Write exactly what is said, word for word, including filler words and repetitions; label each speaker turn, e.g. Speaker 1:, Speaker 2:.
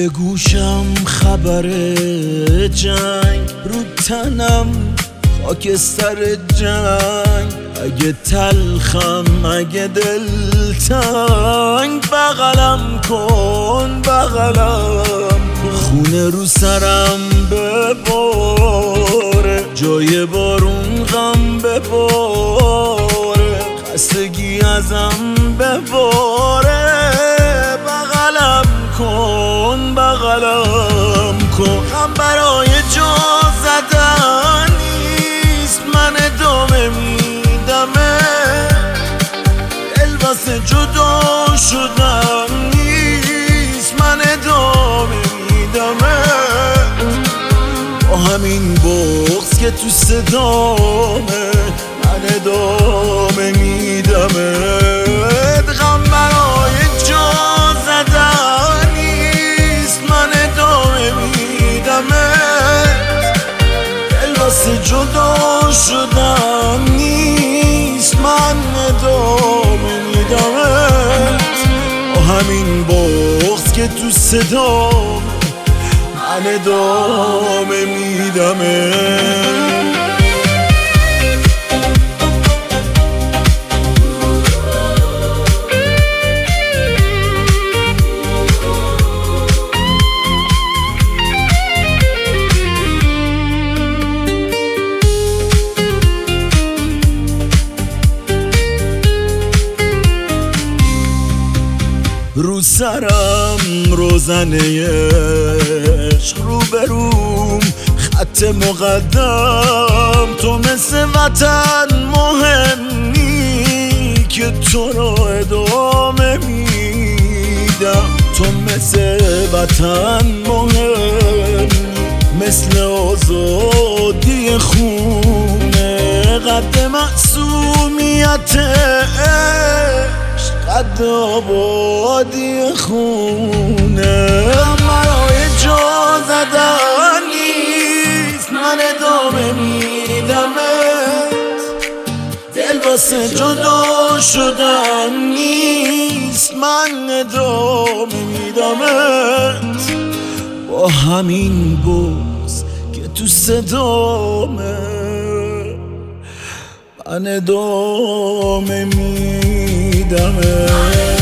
Speaker 1: توی گوشم خبر جنگ، رو تنم خاکستر جنگ. اگه تلخم اگه دلتنگ، بغلم کن بغلم کن. خونه رو سرم بباره، جای بارون غم بباره، خستگی ازم بباره. بغلم کن بغلم کن. غم برای جا زدن نیست، من ادامه میدمه. دل واسه جدا شدن نیست، من ادامه میدمه. با همین بغض که تو صدامه، من ادامه میدمه. غم برای جا زدن نیست، من ادامه میدمه. دل واسه جدا شدن نیست، من ادامه میدمه. با همین بغض که تو صدامه، من ادامه میدمه. رو سرم روزنه عشق، رو بروم خط مقدم. تو مثل وطن مهمی که تو رو ادامه میدم. تو مثل وطن مهمی، مثل آزادی خونه. قد معصومیت قد آبادی خونه. برای جا زدن نیست، من ادامه میدمت. دل واسه جدا شدن نیست، من ادامه میدمت. با همین بغض که تو صدامه، من ادامه میدمه.